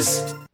News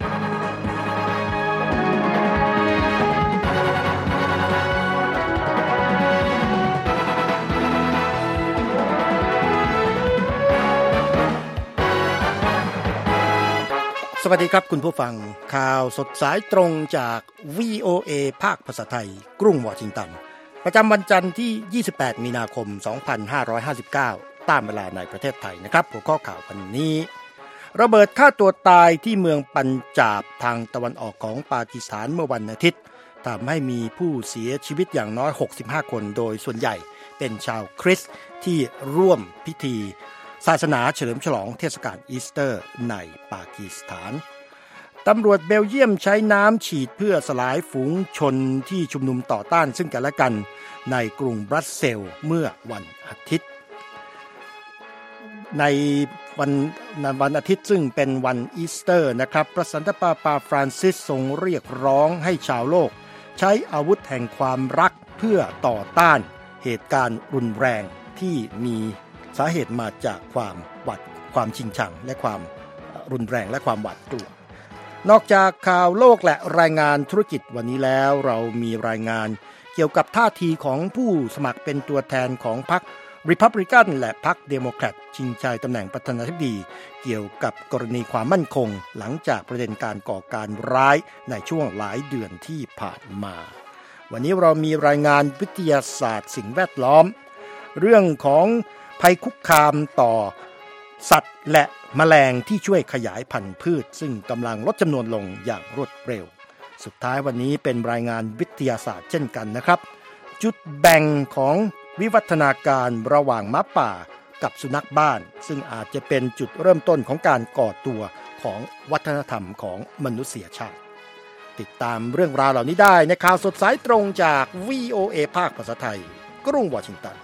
สวัสดีครับคุณผู้ฟังข่าวสดสายตรงจาก VOA ภาคภาษาไทยกรุงวอชิงตันประจำวันจันทร์ที่28มีนาคม2559ตามเวลาในประเทศไทยนะครับหัวข้อข่าววันนี้ระเบิดฆ่าตัวตายที่เมืองปัญจาบทางตะวันออกของปากีสถานเมื่อวันอาทิตย์ทำให้มีผู้เสียชีวิตอย่างน้อย65คนโดยส่วนใหญ่เป็นชาวคริสต์ที่ร่วมพิธีศาสนาเฉลิมฉลองเทศกาลอีสเตอร์ในปากีสถานตำรวจเบลเยียมใช้น้ำฉีดเพื่อสลายฝูงชนที่ชุมนุมต่อต้านซึ่งกันและกันในกรุงบรัสเซลส์เมื่อวันอาทิตย์ในวันอาทิตย์ซึ่งเป็นวันอีสเตอร์นะครับพระสันตะปาปาฟรานซิสทรงเรียกร้องให้ชาวโลกใช้อาวุธแห่งความรักเพื่อต่อต้านเหตุการณ์รุนแรงที่มีสาเหตุมาจากความชิงชังและความรุนแรงและความหวาดกลัวนอกจากข่าวโลกและรายงานธุรกิจวันนี้แล้วเรามีรายงานเกี่ยวกับท่าทีของผู้สมัครเป็นตัวแทนของพรรครีพับลิกันและพรรคเดโมแครตชิงชัยตำแหน่งประธานาธิบดีเกี่ยวกับกรณีความมั่นคงหลังจากประเด็นการก่อการร้ายในช่วงหลายเดือนที่ผ่านมาวันนี้เรามีรายงานวิทยาศาสตร์สิ่งแวดล้อมเรื่องของภัยคุกคามต่อสัตว์และแมลงที่ช่วยขยายพันธุ์พืชซึ่งกำลังลดจำนวนลงอย่างรวดเร็วสุดท้ายวันนี้เป็นรายงานวิทยาศาสตร์เช่นกันนะครับจุดแบ่งของวิวัฒนาการระหว่างหมาป่ากับสุนัขบ้านซึ่งอาจจะเป็นจุดเริ่มต้นของการก่อตัวของวัฒนธรรมของมนุษยชาติติดตามเรื่องราวเหล่านี้ได้ในข่าวสดสายตรงจาก VOA ภาคภาษาไทยกรุงวอชิงตัน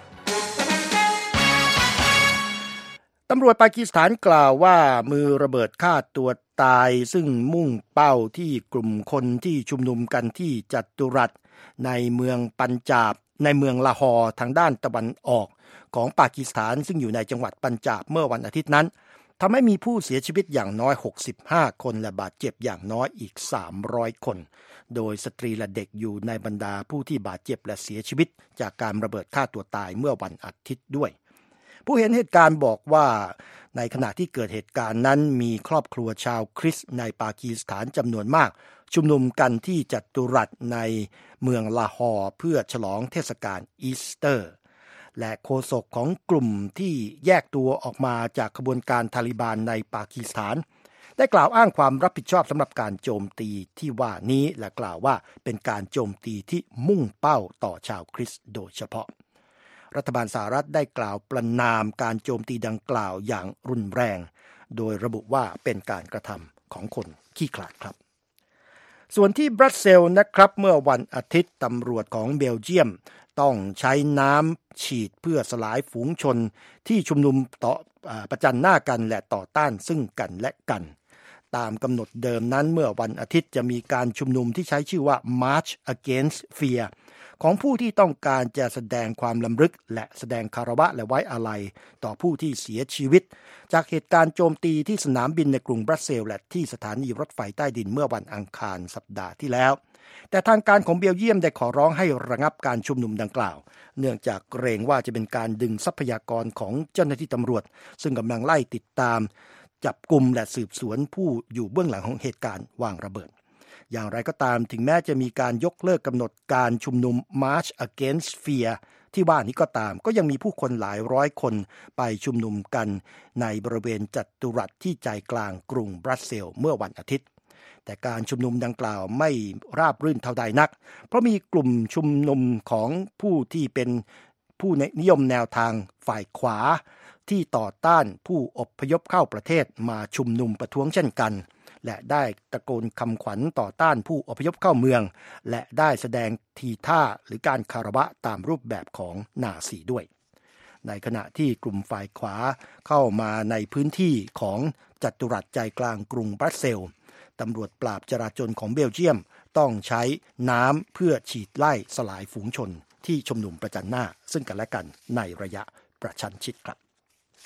ตำรวจปากีสถานกล่าวว่ามือระเบิดฆ่าตัวตายซึ่งมุ่งเป้าที่กลุ่มคนที่ชุมนุมกันที่จัตุรัสในเมืองปัญจาบในเมืองลาฮอร์ทางด้านตะวันออกของปากีสถานซึ่งอยู่ในจังหวัดปัญจาบเมื่อวันอาทิตย์นั้นทำให้มีผู้เสียชีวิตอย่างน้อย65คนและบาดเจ็บอย่างน้อยอีก300คนโดยสตรีและเด็กอยู่ในบรรดาผู้ที่บาดเจ็บและเสียชีวิตจากการระเบิดฆ่าตัวตายเมื่อวันอาทิตย์ด้วยผู้เห็นเหตุการณ์บอกว่าในขณะที่เกิดเหตุการณ์นั้นมีครอบครัวชาวคริสต์ในปากีสถานจำนวนมากชุมนุมกันที่จัตุรัสในเมืองลาฮอร์เพื่อฉลองเทศกาลอีสเตอร์และโฆษกของกลุ่มที่แยกตัวออกมาจากขบวนการทาลิบานในปากีสถานได้กล่าวอ้างความรับผิดชอบสำหรับการโจมตีที่ว่านี้และกล่าวว่าเป็นการโจมตีที่มุ่งเป้าต่อชาวคริสต์โดยเฉพาะรัฐบาลสหรัฐได้กล่าวประณามการโจมตีดังกล่าวอย่างรุนแรงโดยระบุว่าเป็นการกระทำของคนขี้ขลาดครับส่วนที่บรัสเซลส์นะครับเมื่อวันอาทิตย์ตำรวจของเบลเยียมต้องใช้น้ำฉีดเพื่อสลายฝูงชนที่ชุมนุมประจันหน้ากันและต่อต้านซึ่งกันและกันตามกำหนดเดิมนั้นเมื่อวันอาทิตย์จะมีการชุมนุมที่ใช้ชื่อว่า March Against Fearของผู้ที่ต้องการจะแสดงความลำลึกและแสดงคารวะและไว้อาลัยต่อผู้ที่เสียชีวิตจากเหตุการณ์โจมตีที่สนามบินในกรุงบรัสเซลส์และที่สถานีรถไฟใต้ดินเมื่อวันอังคารสัปดาห์ที่แล้วแต่ทางการของเบลเยียมได้ขอร้องให้ระงับการชุมนุมดังกล่าวเนื่องจากเกรงว่าจะเป็นการดึงทรัพยากรของเจ้าหน้าที่ตำรวจซึ่งกำลังไล่ติดตามจับกุมและสืบสวนผู้อยู่เบื้องหลังของเหตุการณ์วางระเบิดอย่างไรก็ตามถึงแม้จะมีการยกเลิกกำหนดการชุมนุม March Against Fear ที่ว่านี้ก็ตามก็ยังมีผู้คนหลายร้อยคนไปชุมนุมกันในบริเวณจัตุรัสที่ใจกลางกรุงบรัสเซลส์เมื่อวันอาทิตย์แต่การชุมนุมดังกล่าวไม่ราบรื่นเท่าใดนักเพราะมีกลุ่มชุมนุมของผู้ที่เป็นผู้นิยมแนวทางฝ่ายขวาที่ต่อต้านผู้อพยพเข้าประเทศมาชุมนุมประท้วงเช่นกันและได้ตะโกนคำขวัญต่อต้านผู้อพยพเข้าเมืองและได้แสดงทีท่าหรือการคารวะตามรูปแบบของนาซีด้วยในขณะที่กลุ่มฝ่ายขวาเข้ามาในพื้นที่ของจัตุรัสใจกลางกรุงบรัสเซลส์ตำรวจปราบจราจรของเบลเยียมต้องใช้น้ำเพื่อฉีดไล่สลายฝูงชนที่ชุมนุมประจันหน้าซึ่งกันและกันในระยะประชันชิดครับ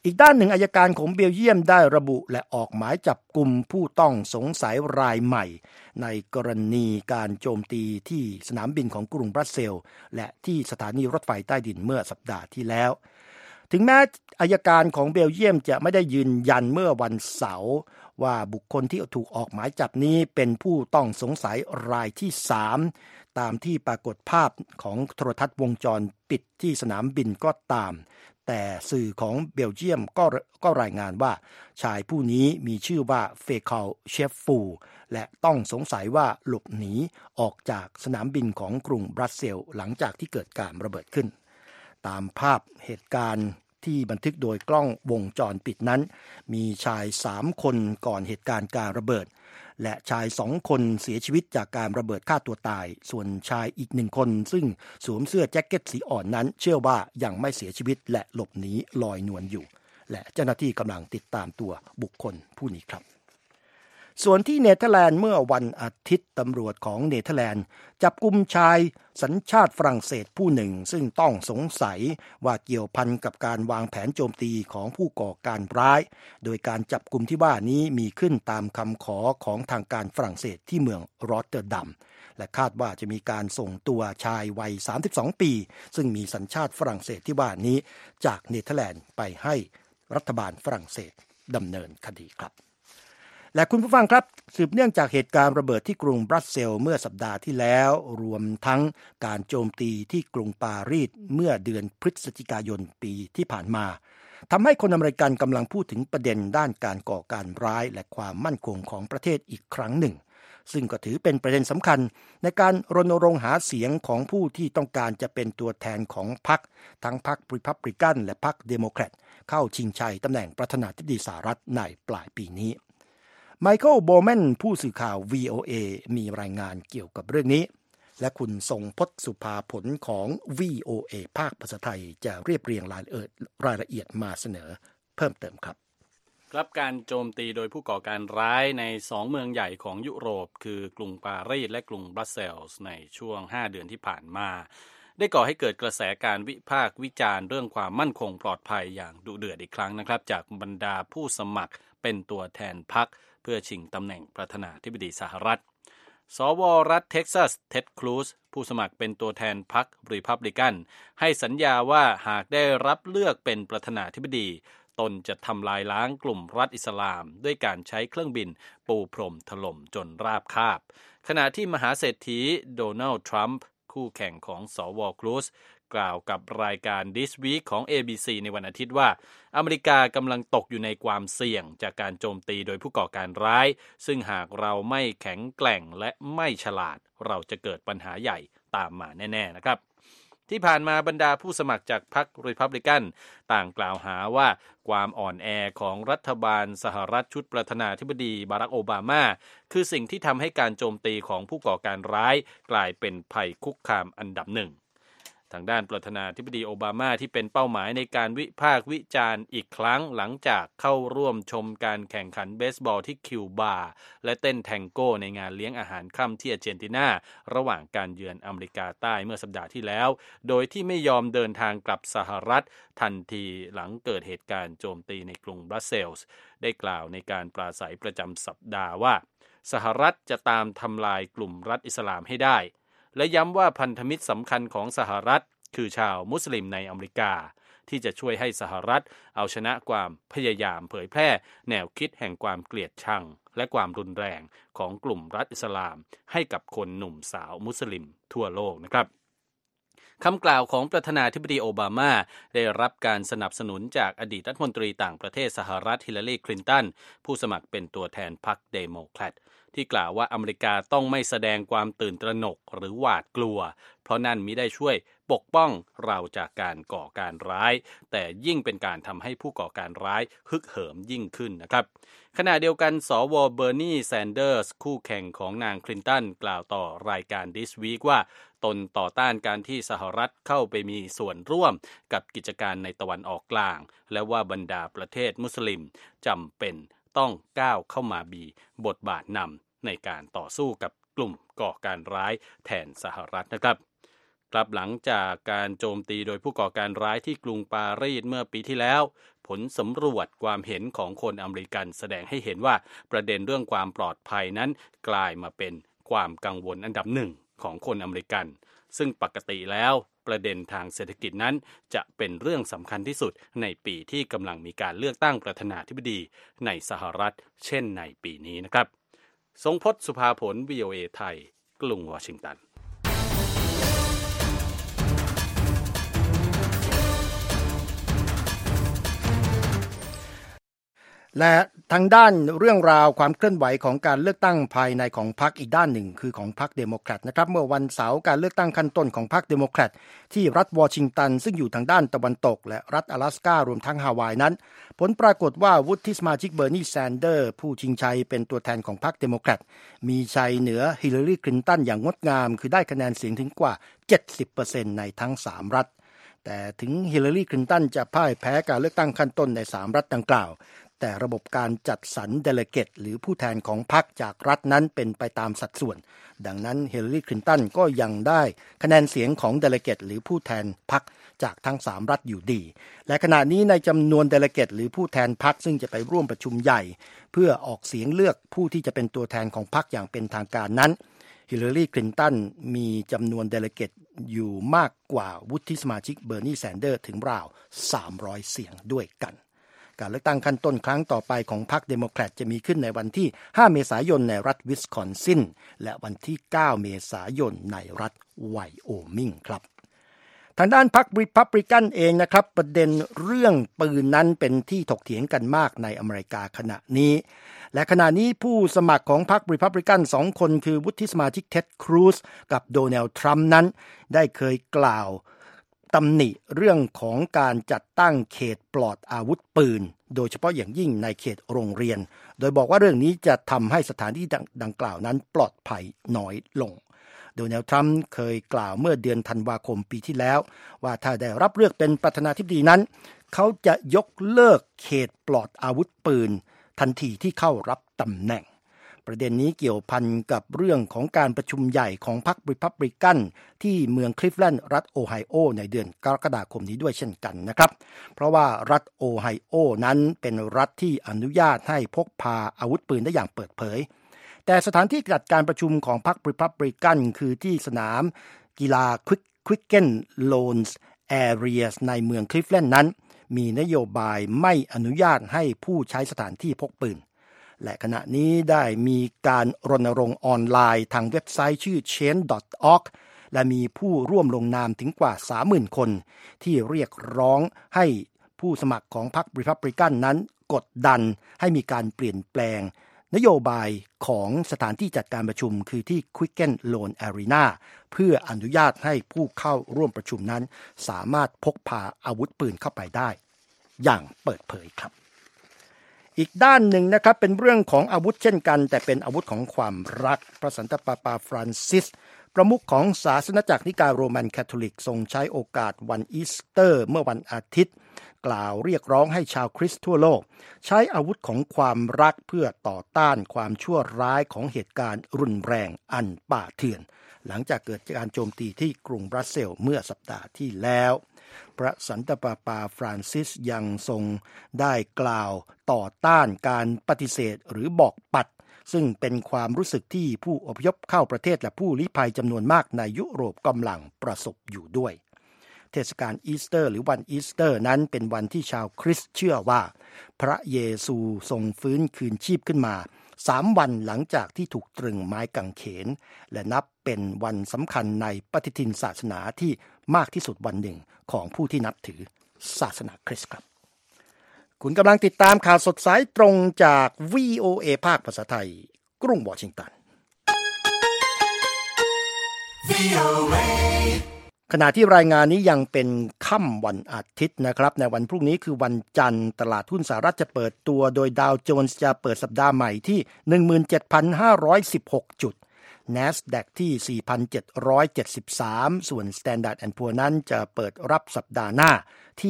อีกด้านหนึ่งอัยการของเบลเยียมได้ระบุและออกหมายจับกุมผู้ต้องสงสัยรายใหม่ในกรณีการโจมตีที่สนามบินของกรุงบรัสเซลส์และที่สถานีรถไฟใต้ดินเมื่อสัปดาห์ที่แล้วถึงแม้อัยการของเบลเยียมจะไม่ได้ยืนยันเมื่อวันเสาร์ว่าบุคคลที่ถูกออกหมายจับนี้เป็นผู้ต้องสงสัยรายที่3ตามที่ปรากฏภาพของโทรทัศน์วงจรปิดที่สนามบินก็ตามแต่สื่อของเบลเยียมก็รายงานว่าชายผู้นี้มีชื่อว่าเฟคาลเชฟฟูและต้องสงสัยว่าหลบหนีออกจากสนามบินของกรุงบรัสเซลส์หลังจากที่เกิดการระเบิดขึ้นตามภาพเหตุการณ์ที่บันทึกโดยกล้องวงจรปิดนั้นมีชาย3คนก่อนเหตุการณ์การระเบิดและชาย2คนเสียชีวิตจากการระเบิดฆ่าตัวตายส่วนชายอีก1คนซึ่งสวมเสื้อแจ็คเก็ตสีอ่อนนั้นเชื่อว่ายังไม่เสียชีวิตและหลบหนีลอยนวลอยู่และเจ้าหน้าที่กำลังติดตามตัวบุคคลผู้นี้ครับส่วนที่เนเธอร์แลนด์เมื่อวันอาทิตย์ตำรวจของเนเธอร์แลนด์จับกุมชายสัญชาติฝรั่งเศสผู้หนึ่งซึ่งต้องสงสัยว่าเกี่ยวพันกับการวางแผนโจมตีของผู้ก่อการร้ายโดยการจับกุมที่ว่านี้มีขึ้นตามคำขอของทางการฝรั่งเศสที่เมืองรอตเตอร์ดัมและคาดว่าจะมีการส่งตัวชายวัย32ปีซึ่งมีสัญชาติฝรั่งเศสที่ว่านี้จากเนเธอร์แลนด์ไปให้รัฐบาลฝรั่งเศสดำเนินคดีครับและคุณผู้ฟังครับสืบเนื่องจากเหตุการณ์ระเบิดที่กรุงบรัสเซลส์เมื่อสัปดาห์ที่แล้วรวมทั้งการโจมตีที่กรุงปารีสเมื่อเดือนพฤศจิกายนปีที่ผ่านมาทำให้คนอเมริกันกำลังพูดถึงประเด็นด้านการก่อการร้ายและความมั่นคงของประเทศอีกครั้งหนึ่งซึ่งก็ถือเป็นประเด็นสำคัญในการรณรงค์หาเสียงของผู้ที่ต้องการจะเป็นตัวแทนของพรรคทั้งพรรครีพับลิกันและพรรคเดโมแครตเข้าชิงชัยตำแหน่งประธานาธิบดีสหรัฐในปลายปีนี้ไมเคิลโบแมนผู้สื่อข่าว VOA มีรายงานเกี่ยวกับเรื่องนี้และคุณทรงพจน์สุภาผลของ VOA ภาคภาษาไทยจะเรียบเรียงรายละเอียดมาเสนอเพิ่มเติมครับครับการโจมตีโดยผู้ก่อการร้ายใน2เมืองใหญ่ของยุโรปคือกรุงปารีสและกรุงบรัสเซลส์ในช่วง5เดือนที่ผ่านมาได้ก่อให้เกิดกระแสการวิพากษ์วิจารณ์เรื่องความมั่นคงปลอดภัยอย่างดุเดือดอีกครั้งนะครับจากบรรดาผู้สมัครเป็นตัวแทนพรรคเพื่อชิงตำแหน่งประธานาธิบดีสหรัฐสวรัฐเท็กซัสเท็ดครูซผู้สมัครเป็นตัวแทนพรรครีพับลิกันให้สัญญาว่าหากได้รับเลือกเป็นประธานาธิบดีตนจะทำลายล้างกลุ่มรัฐอิสลามด้วยการใช้เครื่องบินปูพรมถล่มจนราบคาบขณะที่มหาเศรษฐีโดนัลด์ทรัมป์คู่แข่งของสวครูซกล่าวกับรายการ This Week ของ ABC ในวันอาทิตย์ว่าอเมริกากำลังตกอยู่ในความเสี่ยงจากการโจมตีโดยผู้ก่อการร้ายซึ่งหากเราไม่แข็งแกร่งและไม่ฉลาดเราจะเกิดปัญหาใหญ่ตามมาแน่ๆนะครับที่ผ่านมาบรรดาผู้สมัครจากพรรครีพับลิกันต่างกล่าวหาว่าความอ่อนแอของรัฐบาลสหรัฐชุดประธานาธิบดีบารักโอบามาคือสิ่งที่ทำให้การโจมตีของผู้ก่อการร้ายกลายเป็นภัยคุกคามอันดับหนึ่งทางด้านประธานาธิบดีโอบามาที่เป็นเป้าหมายในการวิพากษ์วิจารณ์อีกครั้งหลังจากเข้าร่วมชมการแข่งขันเบสบอลที่คิวบาและเต้นแทงโก้ในงานเลี้ยงอาหารค่ำที่อาร์เจนตินาระหว่างการเยือนอเมริกาใต้เมื่อสัปดาห์ที่แล้วโดยที่ไม่ยอมเดินทางกลับสหรัฐทันทีหลังเกิดเหตุการณ์โจมตีในกรุงบรัสเซลส์ได้กล่าวในการปราศัยประจำสัปดาห์ว่าสหรัฐจะตามทำลายกลุ่มรัฐอิสลามให้ได้และย้ำว่าพันธมิตรสำคัญของสหรัฐคือชาวมุสลิมในอเมริกาที่จะช่วยให้สหรัฐเอาชนะความพยายามเผยแพร่แนวคิดแห่งความเกลียดชังและความรุนแรงของกลุ่มรัฐอิสลามให้กับคนหนุ่มสาวมุสลิมทั่วโลกนะครับคำกล่าวของประธานาธิบดีโอบามาได้รับการสนับสนุนจากอดีตรัฐมนตรีต่างประเทศสหรัฐฮิลลารีคลินตันผู้สมัครเป็นตัวแทนพรรคเดโมแครตที่กล่าวว่าอเมริกาต้องไม่แสดงความตื่นตระหนกหรือหวาดกลัวเพราะนั่นมิได้ช่วยปกป้องเราจากการก่อการร้ายแต่ยิ่งเป็นการทำให้ผู้ก่อการร้ายฮึกเหิมยิ่งขึ้นนะครับขณะเดียวกันสวเบอร์นีแซนเดอร์สคู่แข่งของนางคลินตันกล่าวต่อรายการ This Week ว่าตนต่อต้านการที่สหรัฐเข้าไปมีส่วนร่วมกับกิจการในตะวันออกกลางและว่าบรรดาประเทศมุสลิมจำเป็นต้องก้าวเข้ามามีบทบาทนำในการต่อสู้กับกลุ่มก่อการร้ายแทนสหรัฐนะครับกลับหลังจากการโจมตีโดยผู้ก่อการร้ายที่กรุงปารีสเมื่อปีที่แล้วผลสำรวจความเห็นของคนอเมริกันแสดงให้เห็นว่าประเด็นเรื่องความปลอดภัยนั้นกลายมาเป็นความกังวลอันดับหนึ่งของคนอเมริกันซึ่งปกติแล้วประเด็นทางเศรษฐกิจนั้นจะเป็นเรื่องสำคัญที่สุดในปีที่กำลังมีการเลือกตั้งประธานาธิบดีในสหรัฐเช่นในปีนี้นะครับทรงพจน์ สุภาผล VOA ไทยกรุงวอชิงตันและทางด้านเรื่องราวความเคลื่อนไหวของการเลือกตั้งภายในของพรรคอีกด้านหนึ่งคือของพรรคเดโมแครตนะครับเมื่อวันเสาร์การเลือกตั้งขั้นต้นของพรรคเดโมแครตที่รัฐวอชิงตันซึ่งอยู่ทางด้านตะวันตกและรัฐ阿拉斯การวมทั้งฮาวายนั้นผลปรากฏว่าวุฒิสมาชิกเบอร์นีแซนเดอร์ผู้ชิงชัยเป็นตัวแทนของพรรคเดโมแครตมีชัยเหนือฮิลลารีคลินตันอย่างงดงามคือได้คะแนนเสียงถึงกว่า 70% ในทั้ง3รัฐแต่ถึงฮิลลารีคลินตันจะพ่ายแพ้การเลือกตั้งขั้นต้นใน3รัฐดังกล่าวแต่ระบบการจัดสรรเดเลเกตหรือผู้แทนของพรรคจากรัฐนั้นเป็นไปตามสัดส่วนดังนั้นฮิลลารีคลินตันก็ยังได้คะแนนเสียงของเดเลเกตหรือผู้แทนพรรคจากทั้ง3รัฐอยู่ดีและขณะนี้ในจำนวนเดเลเกตหรือผู้แทนพรรคซึ่งจะไปร่วมประชุมใหญ่เพื่อออกเสียงเลือกผู้ที่จะเป็นตัวแทนของพรรคอย่างเป็นทางการนั้นฮิลลารีคลินตันมีจำนวนเดเลเกตอยู่มากกว่าวุฒิสมาชิกเบอร์นีแซนเดอร์ถึงราว300เสียงด้วยกันการเลือกตั้งขั้นต้นครั้งต่อไปของพรรคเดโมแครตจะมีขึ้นในวันที่5เมษายนในรัฐวิสคอนซินและวันที่9เมษายนในรัฐไวโอมิงครับทางด้านพรรครีพับลิกันเองนะครับประเด็นเรื่องปืนนั้นเป็นที่ถกเถียงกันมากในอเมริกาขณะนี้และขณะนี้ผู้สมัครของพรรครีพับลิกัน2คนคือวุฒิสมาชิกเท็ดครูซกับโดนัลด์ทรัมป์นั้นได้เคยกล่าวตำหนิเรื่องของการจัดตั้งเขตปลอดอาวุธปืนโดยเฉพาะอย่างยิ่งในเขตโรงเรียนโดยบอกว่าเรื่องนี้จะทำให้สถานที่ดังกล่าวนั้นปลอดภัยน้อยลงโดนัลด์ทรัมป์เคยกล่าวเมื่อเดือนธันวาคมปีที่แล้วว่าถ้าได้รับเลือกเป็นประธานาธิบดีนั้นเขาจะยกเลิกเขตปลอดอาวุธปืนทันทีที่เข้ารับตำแหน่งประเด็นนี้เกี่ยวพันกับเรื่องของการประชุมใหญ่ของพรรครีพับลิกันที่เมืองคลิฟแลนด์รัฐโอไฮโอในเดือนกรกฎาคมนี้ด้วยเช่นกันนะครับเพราะว่ารัฐโอไฮโอนั้นเป็นรัฐที่อนุญาตให้พกพาอาวุธปืนได้อย่างเปิดเผยแต่สถานที่จัดการประชุมของพรรครีพับลิกันคือที่สนามกีฬาควิกเกนโลนส์แอเรียในเมืองคลิฟแลนด์นั้นมีนโยบายไม่อนุญาตให้ผู้ใช้สถานที่พกปืนและขณะนี้ได้มีการรณรงค์ออนไลน์ทางเว็บไซต์ชื่อ change.org และมีผู้ร่วมลงนามถึงกว่า 30,000 คนที่เรียกร้องให้ผู้สมัครของพรรครีพับลิกันนั้นกดดันให้มีการเปลี่ยนแปลงนโยบายของสถานที่จัดการประชุมคือที่ Quicken Loan Arena เพื่ออนุญาตให้ผู้เข้าร่วมประชุมนั้นสามารถพกพาอาวุธปืนเข้าไปได้อย่างเปิดเผยครับอีกด้านหนึ่งนะครับเป็นเรื่องของอาวุธเช่นกันแต่เป็นอาวุธของความรักพระสันตะปาปาฟรานซิสประมุขของศาสนจักรนิกายโรมันคาทอลิกทรงใช้โอกาสวันอีสเตอร์เมื่อวันอาทิตย์กล่าวเรียกร้องให้ชาวคริสต์ทั่วโลกใช้อาวุธของความรักเพื่อต่อต้านความชั่วร้ายของเหตุการณ์รุนแรงอันป่าเถื่อนหลังจากเกิดการโจมตีที่กรุงบรัสเซลส์เมื่อสัปดาห์ที่แล้วพระสันตะปาปาฟรานซิสยังทรงได้กล่าวต่อต้านการปฏิเสธหรือบอกปัดซึ่งเป็นความรู้สึกที่ผู้อพยพเข้าประเทศและผู้ลี้ภัยจำนวนมากในยุโรปกำลังประสบอยู่ด้วยเทศกาลอีสเตอร์หรือวันอีสเตอร์นั้นเป็นวันที่ชาวคริสต์เชื่อว่าพระเยซูทรงฟื้นคืนชีพขึ้นมา3 วันหลังจากที่ถูกตรึงไม้กางเขนและนับเป็นวันสำคัญในปฏิทินศาสนาที่มากที่สุดวันหนึ่งของผู้ที่นับถือศาสนาคริสต์ครับคุณกำลังติดตามข่าวสดสายตรงจาก VOA ภาคภาษาไทยกรุงวอชิงตัน ขณะที่รายงานนี้ยังเป็นค่ำวันอาทิตย์นะครับในวันพรุ่งนี้คือวันจันทร์ตลาดหุ้นสหรัฐจะเปิดตัวโดยดาวโจนส์จะเปิดสัปดาห์ใหม่ที่ 17,516 จุด NASDAQ ที่ 4,773 ส่วน Standard & Poor's นั้นจะเปิดรับสัปดาห์หน้าที่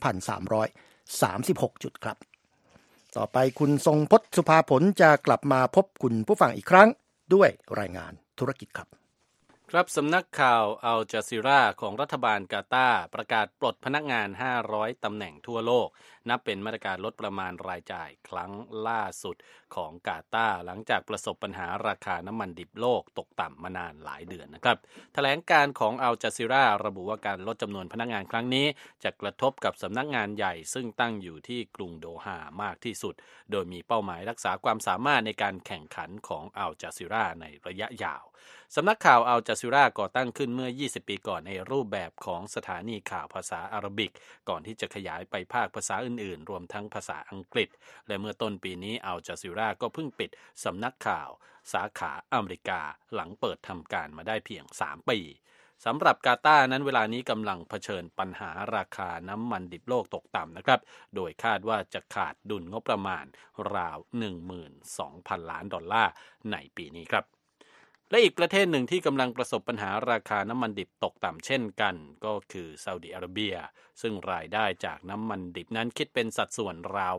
2,336 จุดครับต่อไปคุณทรงพจน์ สุภาผลจะกลับมาพบคุณผู้ฟังอีกครั้งด้วยรายงานธุรกิจครับครับสำนักข่าวอัลจาซีราของรัฐบาลกาตาร์ประกาศปลดพนักงาน500ตำแหน่งทั่วโลกนับเป็นมาตรการลดประมาณรายจ่ายครั้งล่าสุดของกาตาร์หลังจากประสบปัญหาราคาน้ำมันดิบโลกตกต่ำมานานหลายเดือนนะครับแถลงการของอัลจาซีราระบุว่าการลดจำนวนพนักงานครั้งนี้จะกระทบกับสำนักงานใหญ่ซึ่งตั้งอยู่ที่กรุงโดฮามากที่สุดโดยมีเป้าหมายรักษาความสามารถในการแข่งขันของอัลจาซีราในระยะยาวสำนักข่าวอัลจาซีราก่อตั้งขึ้นเมื่อ20ปีก่อนในรูปแบบของสถานีข่าวภาษาอาหรับิกก่อนที่จะขยายไปภาคภาษาอื่นๆรวมทั้งภาษาอังกฤษและเมื่อต้นปีนี้อัลจาซีราก็เพิ่งปิดสำนักข่าวสาขาอเมริกาหลังเปิดทำการมาได้เพียง3ปีสำหรับกาตาร์นั้นเวลานี้กำลังเผชิญปัญหาราคาน้ำมันดิบโลกตกต่ำนะครับโดยคาดว่าจะขาดดุลงบประมาณราว 12,000 ล้านดอลลาร์ในปีนี้ครับและอีกประเทศหนึ่งที่กำลังประสบปัญหาราคาน้ำมันดิบตกต่ำเช่นกันก็คือซาอุดิอาระเบียซึ่งรายได้จากน้ำมันดิบนั้นคิดเป็นสัดส่วนราว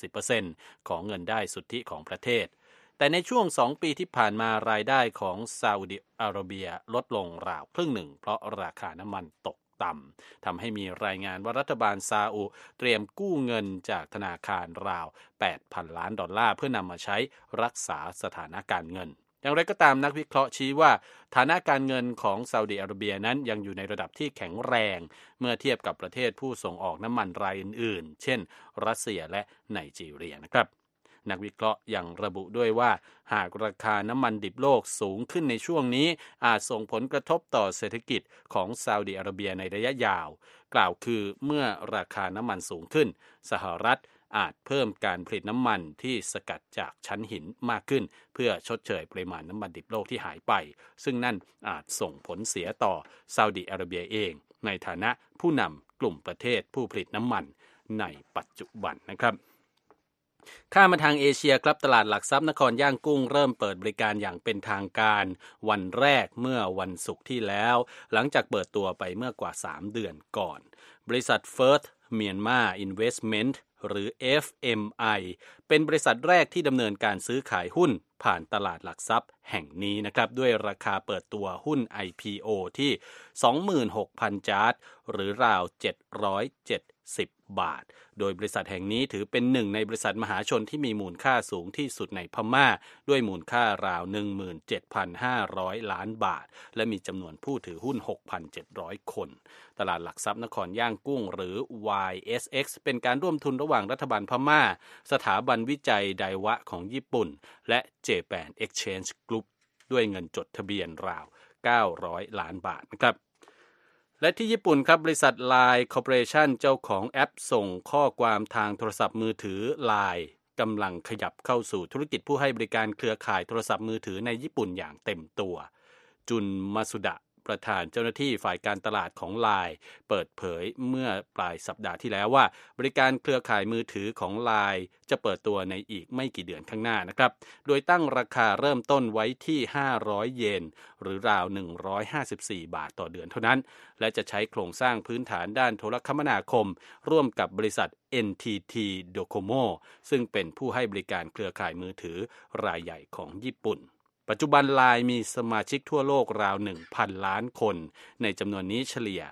80% ของเงินได้สุทธิของประเทศแต่ในช่วง2ปีที่ผ่านมารายได้ของซาอุดิอาระเบียลดลงราวครึ่งหนึ่งเพราะราคาน้ำมันตกต่ำทำให้มีรายงานว่ารัฐบาลซาอุเตรียมกู้เงินจากธนาคารราว 8,000 ล้านดอลลาร์เพื่อนำมาใช้รักษาสถานะการเงินอย่างไรก็ตามนักวิเคราะห์ชี้ว่าฐานะการเงินของซาอุดิอาระเบียนั้นยังอยู่ในระดับที่แข็งแรงเมื่อเทียบกับประเทศผู้ส่งออกน้ำมันรายอื่นๆเช่นรัสเซียและไนจีเรียนะครับนักวิเคราะห์ยังระบุด้วยว่าหากราคาน้ำมันดิบโลกสูงขึ้นในช่วงนี้อาจส่งผลกระทบต่อเศรษฐกิจของซาอุดิอาระเบียในระยะยาวกล่าวคือเมื่อราคาน้ำมันสูงขึ้นสหรัฐอาจเพิ่มการผลิตน้ำมันที่สกัดจากชั้นหินมากขึ้นเพื่อชดเชยปริมาณน้ำมันดิบโลกที่หายไปซึ่งนั่นอาจส่งผลเสียต่อซาอุดิอาระเบียเองในฐานะผู้นำกลุ่มประเทศผู้ผลิตน้ำมันในปัจจุบันนะครับข้ามมาทางเอเชียครับตลาดหลักทรัพย์นครย่างกุ้งเริ่มเปิดบริการอย่างเป็นทางการวันแรกเมื่อวันศุกร์ที่แล้วหลังจากเปิดตัวไปเมื่อกว่า3เดือนก่อนบริษัท First Myanmar Investment หรือ FMI เป็นบริษัทแรกที่ดำเนินการซื้อขายหุ้นผ่านตลาดหลักทรัพย์แห่งนี้นะครับด้วยราคาเปิดตัวหุ้น IPO ที่ 26,000 จาร์ดหรือราว770 บาทโดยบริษัทแห่งนี้ถือเป็นหนึ่งในบริษัทมหาชนที่มีมูลค่าสูงที่สุดในพม่าด้วยมูลค่าราว 17,500 ล้านบาทและมีจำนวนผู้ถือหุ้น 6,700 คนตลาดหลักทรัพย์นครย่างกุ้งหรือ YSX เป็นการร่วมทุนระหว่างรัฐบาลพม่าสถาบันวิจัยไดวะของญี่ปุ่นและ Japan Exchange Group ด้วยเงินจดทะเบียนราว900 ล้านบาทนะครับและที่ญี่ปุ่นครับบริษัท Line Corporation เจ้าของแอปส่งข้อความทางโทรศัพท์มือถือ Line กำลังขยับเข้าสู่ธุรกิจผู้ให้บริการเครือข่ายโทรศัพท์มือถือในญี่ปุ่นอย่างเต็มตัวจุนมาสุดะประธานเจ้าหน้าที่ฝ่ายการตลาดของ Line เปิดเผยเมื่อปลายสัปดาห์ที่แล้วว่าบริการเครือข่ายมือถือของ Line จะเปิดตัวในอีกไม่กี่เดือนข้างหน้านะครับโดยตั้งราคาเริ่มต้นไว้ที่500 เยนหรือราว154 บาทต่อเดือนเท่านั้นและจะใช้โครงสร้างพื้นฐานด้านโทรคมนาคมร่วมกับบริษัท NTT Docomo ซึ่งเป็นผู้ให้บริการเครือข่ายมือถือรายใหญ่ของญี่ปุ่นปัจจุบัน Line มีสมาชิกทั่วโลกราว 1,000 ล้านคนในจำนวนนี้เฉลี่ย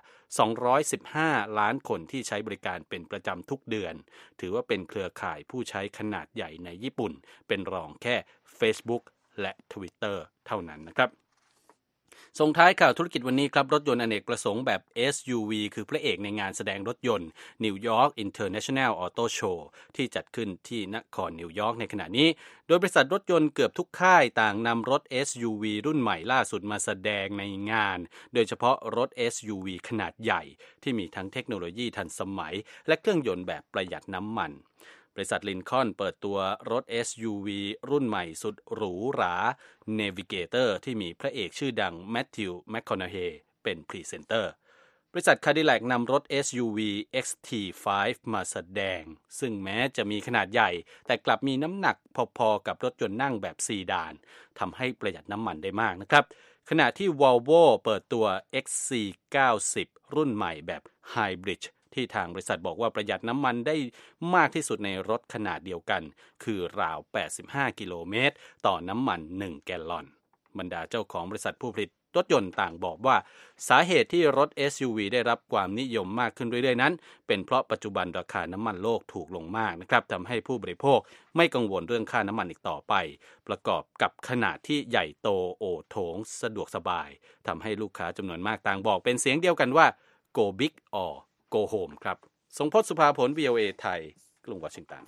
215 ล้านคนที่ใช้บริการเป็นประจำทุกเดือนถือว่าเป็นเครือข่ายผู้ใช้ขนาดใหญ่ในญี่ปุ่นเป็นรองแค่ Facebook และ Twitter เท่านั้นนะครับส่งท้ายข่าวธุรกิจวันนี้ครับรถยนต์อเนกประสงค์แบบ SUV คือพระเอกในงานแสดงรถยนต์ New York International Auto Show ที่จัดขึ้นที่นครนิวยอร์กในขณะนี้โดยบริษัทรถยนต์เกือบทุกค่ายต่างนำรถ SUV รุ่นใหม่ล่าสุดมาแสดงในงานโดยเฉพาะรถ SUV ขนาดใหญ่ที่มีทั้งเทคโนโลยีทันสมัยและเครื่องยนต์แบบประหยัดน้ำมันบริษัทลินคอล์นเปิดตัวรถ SUV รุ่นใหม่สุดหรูหรา Navigator ที่มีพระเอกชื่อดังแมทธิว แมคคอนาเฮย์เป็นพรีเซนเตอร์บริษัท Cadillac นำรถ SUV XT5 มาแสดงซึ่งแม้จะมีขนาดใหญ่แต่กลับมีน้ำหนักพอๆกับรถยนต์นั่งแบบซีดานทำให้ประหยัดน้ำมันได้มากนะครับขณะที่ Volvo เปิดตัว XC90 รุ่นใหม่แบบไฮบริดที่ทางบริษัทบอกว่าประหยัดน้ำมันได้มากที่สุดในรถขนาดเดียวกันคือราว85กิโลเมตรต่อน้ำมัน1แกลลอนบรรดาเจ้าของบริษัทผู้ผลิตรถยนต์ต่างบอกว่าสาเหตุที่รถ SUV ได้รับความนิยมมากขึ้นเรื่อยๆนั้นเป็นเพราะปัจจุบันราคาน้ำมันโลกถูกลงมากนะครับทำให้ผู้บริโภคไม่กังวลเรื่องค่าน้ำมันอีกต่อไปประกอบกับขนาดที่ใหญ่โตโอโถงสะดวกสบายทำให้ลูกค้าจำนวนมากต่างบอกเป็นเสียงเดียวกันว่า Go Big or Go Home ครับทรงพจน์ สุภาผล VOA ไทยกรุงวอชิงตัน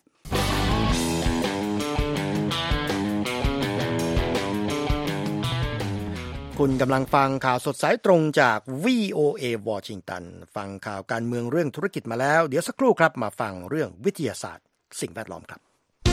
คุณกำลังฟังข่าวสดสายตรงจาก VOA วอชิงตันฟังข่าวการเมืองเรื่องธุรกิจมาแล้วเดี๋ยวสักครู่ครับมาฟังเรื่องวิทยาศาสตร์สิ่งแวดล้อมครับ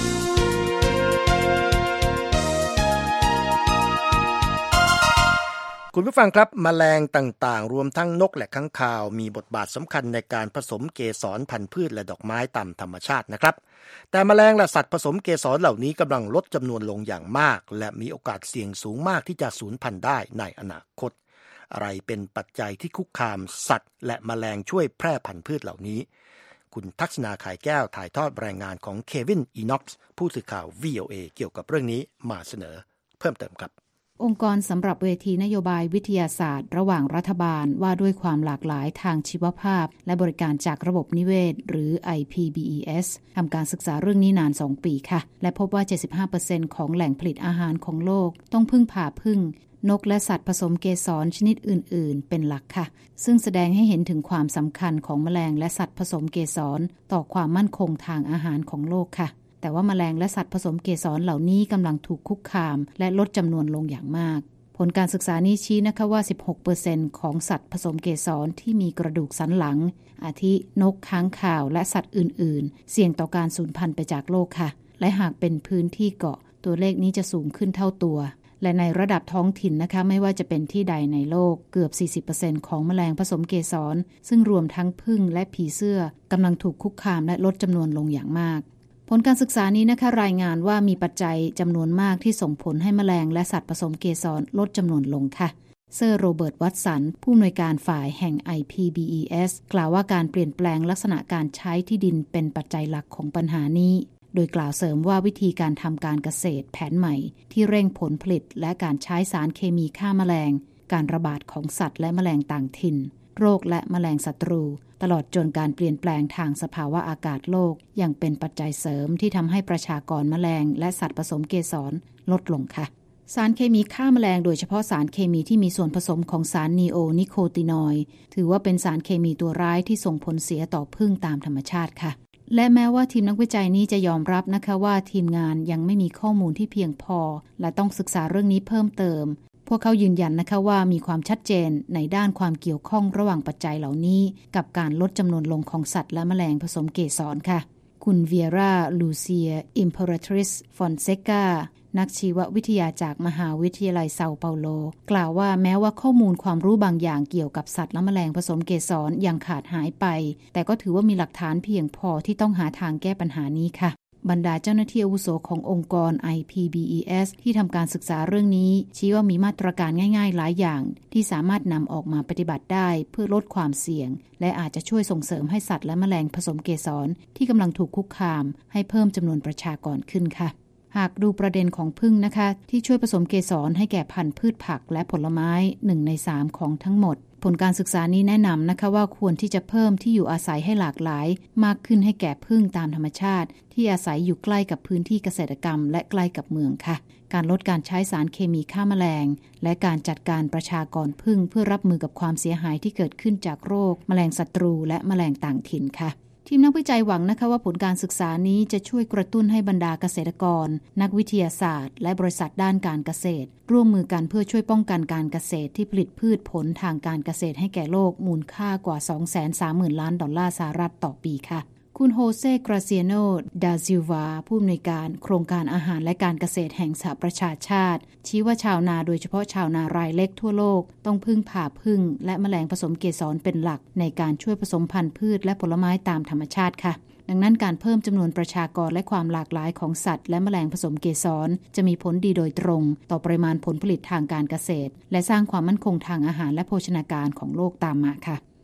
คุณผู้ฟังครับแมลงต่างๆรวมทั้งนกและค้างคาวมีบทบาทสำคัญในการผสมเกสรพันธุ์พืชและดอกไม้ตามธรรมชาตินะครับแต่แมลงและสัตว์ผสมเกสรเหล่านี้กำลังลดจำนวนลงอย่างมากและมีโอกาสเสี่ยงสูงมากที่จะสูญพันธุ์ได้ในอนาคตอะไรเป็นปัจจัยที่คุกคามสัตว์และแมลงช่วยแพร่พันธุ์พืชเหล่านี้คุณทักษณาข่ายแก้วถ่ายทอดรายงานของเควินอีน็อกซ์ผู้สื่อข่าว VOA เกี่ยวกับเรื่องนี้มาเสนอเพิ่มเติมครับองค์กรสำหรับเวทีนโยบายวิทยาศาสตร์ระหว่างรัฐบาลว่าด้วยความหลากหลายทางชีวภาพและบริการจากระบบนิเวศหรือ IPBES ทำการศึกษาเรื่องนี้นาน2ปีค่ะและพบว่า 75% ของแหล่งผลิตอาหารของโลกต้องพึ่งพานกและสัตว์ผสมเกสรชนิดอื่นๆเป็นหลักค่ะซึ่งแสดงให้เห็นถึงความสำคัญของแมลงและสัตว์ผสมเกสรต่อความมั่นคงทางอาหารของโลกค่ะแต่ว่าแมลงและสัตว์ผสมเกสรเหล่านี้กำลังถูกคุกคามและลดจำนวนลงอย่างมากผลการศึกษานี้ชี้นะคะว่า 16% ของสัตว์ผสมเกสรที่มีกระดูกสันหลังอาทินกค้างคาวและสัตว์อื่นๆเสี่ยงต่อการสูญพันธุ์ไปจากโลกค่ะและหากเป็นพื้นที่เกาะตัวเลขนี้จะสูงขึ้นเท่าตัวและในระดับท้องถิ่นนะคะไม่ว่าจะเป็นที่ใดในโลกเกือบ 40% ของแมลงผสมเกสรซึ่งรวมทั้งผึ้งและผีเสื้อกำลังถูกคุกคามและลดจำนวนลงอย่างมากผลการศึกษานี้นะคะรายงานว่ามีปัจจัยจำนวนมากที่ส่งผลให้แมลงและสัตว์ผสมเกสรลดจำนวนลงค่ะเซอร์โรเบิร์ตวัตสันผู้อำนวยการฝ่ายแห่ง IPBES กล่าวว่าการเปลี่ยนแปลงลักษณะการใช้ที่ดินเป็นปัจจัยหลักของปัญหานี้โดยกล่าวเสริมว่าวิธีการทำการเกษตรแผนใหม่ที่เร่งผลผลิตและการใช้สารเคมีฆ่าแมลงการระบาดของสัตว์และแมลงต่างถิ่นโรคและแมลงศัตรูตลอดจนการเปลี่ยนแปลงทางสภาวะอากาศโลกยังเป็นปัจจัยเสริมที่ทำให้ประชากรแมลงและสัตว์ผสมเกสรลดลงค่ะสารเคมีฆ่าแมลงโดยเฉพาะสารเคมีที่มีส่วนผสมของสารนีโอนิโคตินอยด์ถือว่าเป็นสารเคมีตัวร้ายที่ส่งผลเสียต่อผึ้งตามธรรมชาติค่ะและแม้ว่าทีมนักวิจัยนี้จะยอมรับนะคะว่าทีมงานยังไม่มีข้อมูลที่เพียงพอและต้องศึกษาเรื่องนี้เพิ่มเติมพวกเขายืนยันนะคะว่ามีความชัดเจนในด้านความเกี่ยวข้องระหว่างปัจจัยเหล่านี้กับการลดจำนวนลงของสัตว์และแมลงผสมเกสรค่ะคุณเวียร่าลูเซียอิมเพอเรทริสฟอนเซกานักชีววิทยาจากมหาวิทยาลัยเซาเปาโลกล่าวว่าแม้ว่าข้อมูลความรู้บางอย่างเกี่ยวกับสัตว์และแมลงผสมเกสรยังขาดหายไปแต่ก็ถือว่ามีหลักฐานเพียงพอที่ต้องหาทางแก้ปัญหานี้ค่ะบรรดาเจ้าหน้าที่อาวุโสขององค์กร IPBES ที่ทำการศึกษาเรื่องนี้ชี้ว่ามีมาตรการง่ายๆหลายอย่างที่สามารถนำออกมาปฏิบัติได้เพื่อลดความเสี่ยงและอาจจะช่วยส่งเสริมให้สัตว์และแมลงผสมเกสรที่กำลังถูกคุกคามให้เพิ่มจำนวนประชากรขึ้นค่ะหากดูประเด็นของผึ้งนะคะที่ช่วยผสมเกสรให้แก่พันธุ์พืชผักและผลไม้1 ใน 3ของทั้งหมดผลการศึกษานี้แนะนำนะคะว่าควรที่จะเพิ่มที่อยู่อาศัยให้หลากหลายมากขึ้นให้แก่ผึ้งตามธรรมชาติที่อาศัยอยู่ใกล้กับพื้นที่เกษตรกรรมและใกล้กับเมืองค่ะการลดการใช้สารเคมีฆ่าแมลงและการจัดการประชากรผึ้งเพื่อรับมือกับความเสียหายที่เกิดขึ้นจากโรคแมลงศัตรูและแมลงต่างถิ่นค่ะทีมนักวิจัยหวังนะคะว่าผลการศึกษานี้จะช่วยกระตุ้นให้บรรดาเกษตรกรนักวิทยาศาสตร์และบริษัทด้านการเกษตรร่วมมือกันเพื่อช่วยป้องกันการเกษตรที่ผลิตพืชผลทางการเกษตรให้แก่โลกมูลค่ากว่า 230,000 ล้านดอลลาร์สหรัฐต่อปีค่ะคุณโฮเซ กราเซียโน ดาซิลวาผู้อำนวยการโครงการอาหารและการเกษตรแห่งสหประชาชาติชี้ว่าชาวนาโดยเฉพาะชาวนารายเล็กทั่วโลกต้องพึ่งพาผึ้งและแมลงผสมเกสรเป็นหลักในการช่วยผสมพันธุ์พืชและผลไม้ตามธรรมชาติค่ะดังนั้นการเพิ่มจำนวนประชากรและความหลากหลายของสัตว์และแมลงผสมเกสรจะมีผลดีโดยตรงต่อปริมาณผลผลิตทางการเกษตรและสร้างความมั่นคงทางอาหารและโภชนาการของโลกตามมาค่ะ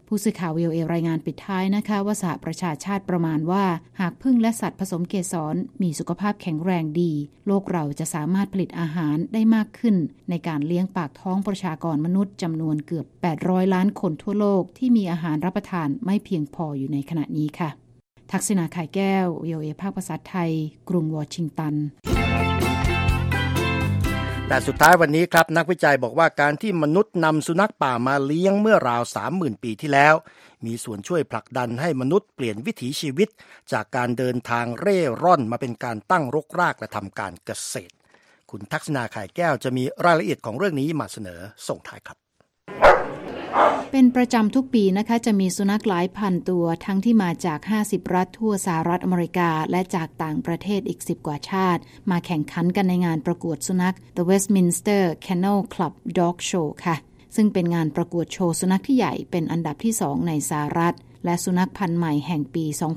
ผู้สื่อข่าว VOA รายงานปิดท้ายนะคะว่าสหประชาชาติประมาณว่าหากผึ้งและสัตว์ผสมเกสรมีสุขภาพแข็งแรงดีโลกเราจะสามารถผลิตอาหารได้มากขึ้นในการเลี้ยงปากท้องประชากรมนุษย์จำนวนเกือบ800ล้านคนทั่วโลกที่มีอาหารรับประทานไม่เพียงพออยู่ในขณะนี้ค่ะทักษิณาไข่แก้ว VOA ภาคภาษาไทยกรุงวอชิงตันแต่สุดท้ายวันนี้ครับนักวิจัยบอกว่าการที่มนุษย์นำสุนัขป่ามาเลี้ยงเมื่อราว 30,000 ปีที่แล้วมีส่วนช่วยผลักดันให้มนุษย์เปลี่ยนวิถีชีวิตจากการเดินทางเร่ร่อนมาเป็นการตั้งรกรากและทำการเกษตรคุณทักษณาไข่แก้วจะมีรายละเอียดของเรื่องนี้มาเสนอส่งท้ายครับเป็นประจำทุกปีนะคะจะมีสุนัขหลายพันตัวทั้งที่มาจาก50รัฐทั่วสหรัฐอเมริกาและจากต่างประเทศอีก10กว่าชาติมาแข่งขันกันในงานประกวดสุนัข The Westminster Kennel Club Dog Show ค่ะซึ่งเป็นงานประกวดโชว์สุนัขที่ใหญ่เป็นอันดับที่2ในสหรัฐและสุนัขพันธุ์ใหม่แห่งปี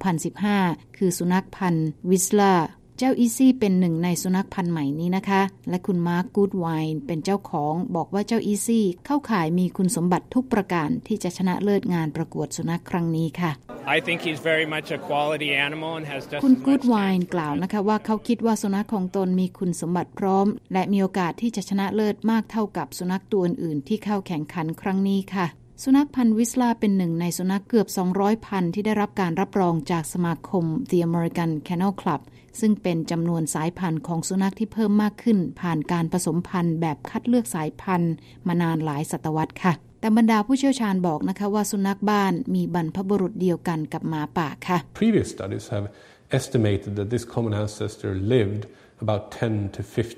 2015 คือสุนัขพันธุ์วิสลาเจ้าอีซี่เป็นหนึ่งในสุนัขพันธุ์ใหม่นี้นะคะและคุณมาร์ค กูดไวน์เป็นเจ้าของบอกว่าเจ้าอีซี่เข้าข่ายมีคุณสมบัติทุกประการที่จะชนะเลิศงานประกวดสุนัขครั้งนี้ค่ะ I think he's very much a quality animal and has just คุณกูดไวน์กล่าวนะคะว่าเขาคิดว่าสุนัขของตนมีคุณสมบัติพร้อมและมีโอกาสที่จะชนะเลิศมากเท่ากับสุนัขตัวอื่นๆที่เข้าแข่งขันครั้งนี้ค่ะสุนัขพันธุ์วิสลาเป็นหนึ่งในสุนัขเกือบ200พันธุ์ที่ได้รับการรับรองจากสมาคม The American Kennel Club ซึ่งเป็นจำนวนสายพันธุ์ของสุนัขที่เพิ่มมากขึ้นผ่านการผสมพันธุ์แบบคัดเลือกสายพันธุ์มานานหลายศตวรรษค่ะแต่บรรดาผู้เชี่ยวชาญบอกนะคะว่าสุนัขบ้านมีบรรพบุรุษเดียวกันกับหมาป่าค่ะ Previous studies have estimated that this common ancestor lived about 10 to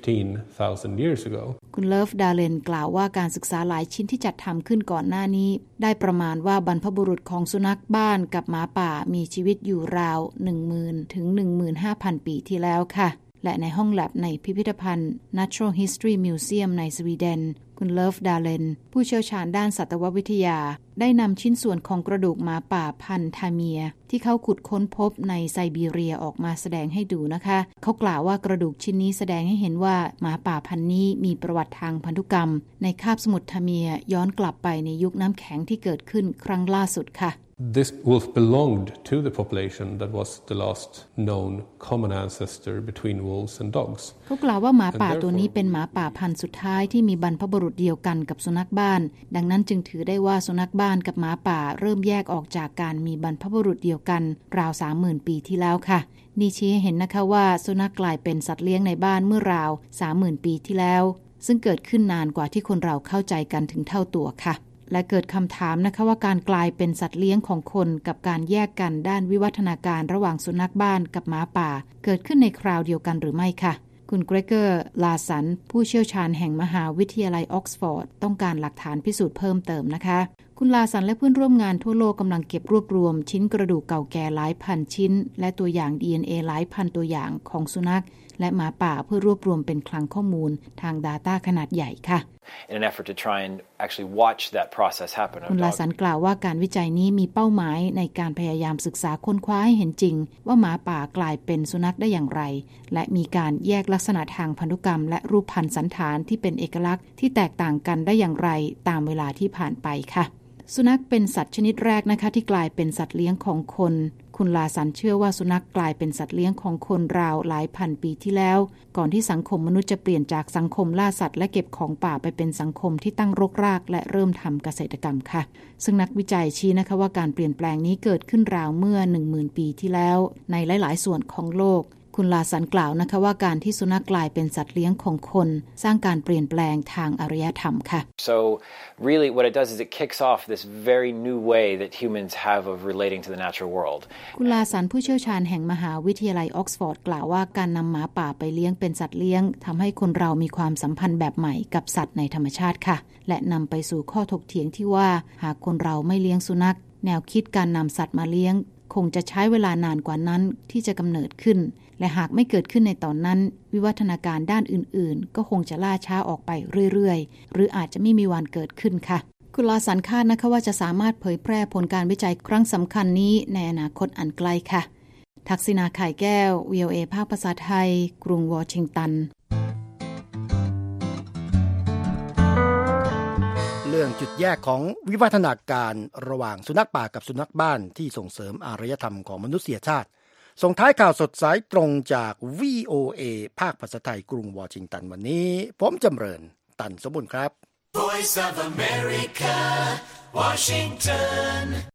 15,000 years ago คุณเลิฟดาเลนกล่าวว่าการศึกษาหลายชิ้นที่จัดทำขึ้นก่อนหน้านี้ได้ประมาณว่าบรรพบุรุษของสุนัขบ้านกับหมาป่ามีชีวิตอยู่ราว 10,000 ถึง 15,000 ปีที่แล้วค่ะและในห้องแลบในพิพิธภัณฑ์ Natural History Museum ในสวีเดนคุณเลิฟดาเลนผู้เชี่ยวชาญด้านสัตววิทยาได้นำชิ้นส่วนของกระดูกหมาป่าพันธุ์ทาเมียที่เขาขุดค้นพบในไซบีเรียออกมาแสดงให้ดูนะคะเขากล่าวว่ากระดูกชิ้นนี้แสดงให้เห็นว่าหมาป่าพันธุ์นี้มีประวัติทางพันธุกรรมในคาบสมุทรทาเมียย้อนกลับไปในยุคน้ำแข็งที่เกิดขึ้นครั้งล่าสุดค่ะ This wolf belonged to the population that was the last known common ancestor between wolves and dogs. เขากล่าวว่าหมาป่าตัวนี้เป็นหมาป่าพันธุ์สุดท้ายที่มีบรรพบุรุษเดียวกันกับสุนัขบ้านดังนั้นจึงถือได้ว่าสุนัขบ้านกับหมาป่าเริ่มแยกออกจากการมีบรรพบุรุษเดียวกันราว 30,000 ปีที่แล้วค่ะนี่ชี้ให้เห็นนะคะว่าสุนัขกลายเป็นสัตว์เลี้ยงในบ้านเมื่อราว 30,000 ปีที่แล้วซึ่งเกิดขึ้นนานกว่าที่คนเราเข้าใจกันถึงเท่าตัวค่ะและเกิดคำถามนะคะว่าการกลายเป็นสัตว์เลี้ยงของคนกับการแยกกันด้านวิวัฒนาการระหว่างสุนัขบ้านกับหมาป่าเกิดขึ้นในคราวเดียวกันหรือไม่ค่ะคุณเกรเกอร์ลาสันผู้เชี่ยวชาญแห่งมหาวิทยาลัยออกซฟอร์ดต้องการหลักฐานพิสูจน์เพิ่มเติมนะคะคุณลาสันและเพื่อนร่วมงานทั่วโลกกำลังเก็บรวบรวมชิ้นกระดูกเก่าแก่หลายพันชิ้นและตัวอย่าง DNA หลายพันตัวอย่างของสุนัขและหมาป่าเพื่อรวบรวมเป็นคลังข้อมูลทาง Data ขนาดใหญ่ค่ะ In an effort to try and actually watch that process happen คุณลาสันกล่าวว่าการวิจัยนี้มีเป้าหมายในการพยายามศึกษาค้นคว้าให้เห็นจริงว่าหมาป่ากลายเป็นสุนัขได้อย่างไรและมีการแยกลักษณะทางพันธุกรรมและรูปพรรณสันฐานที่เป็นเอกลักษณ์ที่แตกต่างกันได้อย่างไรตามเวลาที่ผ่านไปค่ะสุนัขเป็นสัตว์ชนิดแรกนะคะที่กลายเป็นสัตว์เลี้ยงของคนคุณลาสันเชื่อว่าสุนัขกลายเป็นสัตว์เลี้ยงของคนราวหลายพันปีที่แล้วก่อนที่สังคมมนุษย์จะเปลี่ยนจากสังคมล่าสัตว์และเก็บของป่าไปเป็นสังคมที่ตั้งรกรากและเริ่มทำเกษตรกรรมค่ะซึ่งนักวิจัยชี้นะคะว่าการเปลี่ยนแปลงนี้เกิดขึ้นราวเมื่อ 10,000 ปีที่แล้วในหลายๆส่วนของโลกคุณลาสันกล่าวนะคะว่าการที่สุนัขกลายเป็นสัตว์เลี้ยงของคนสร้างการเปลี่ยนแปลงทางอารยธรรมค่ะ So really what it does is it kicks off this very new way that humans have of relating to the natural world คุณลาสันผู้เชี่ยวชาญแห่งมหาวิทยาลัยออกซฟอร์ดกล่าวว่าการนำหมาป่าไปเลี้ยงเป็นสัตว์เลี้ยงทำให้คนเรามีความสัมพันธ์แบบใหม่กับสัตว์ในธรรมชาติค่ะและนำไปสู่ข้อถกเถียงที่ว่าหากคนเราไม่เลี้ยงสุนัขแนวคิดการนำสัตว์มาเลี้ยงคงจะใช้เวลานานกว่านั้นที่จะกำเนิดขึ้นและหากไม่เกิดขึ้นในตอนนั้นวิวัฒนาการด้านอื่นๆก็คงจะล่าช้าออกไปเรื่อยๆหรืออาจจะไม่มีวันเกิดขึ้นค่ะคุณลาสันคาดนะคะว่าจะสามารถเผยแพร่ผลการวิจัยครั้งสำคัญนี้ในอนาคตอันไกลค่ะทักษิณาไข่แก้ว VOA ภาคภาษาไทยกรุงวอชิงตันรื่องจุดแยกของวิวัฒนาการระหว่างสุนัขป่ากับสุนัขบ้านที่ส่งเสริมอารยธรรมของมนุษยชาติส่งท้ายข่าวสดสายตรงจาก VOA ภาคภาษาไทยกรุงวอชิงตันวันนี้ผมจำเริญตันสมบูรณ์ครับ Voice of America, Washington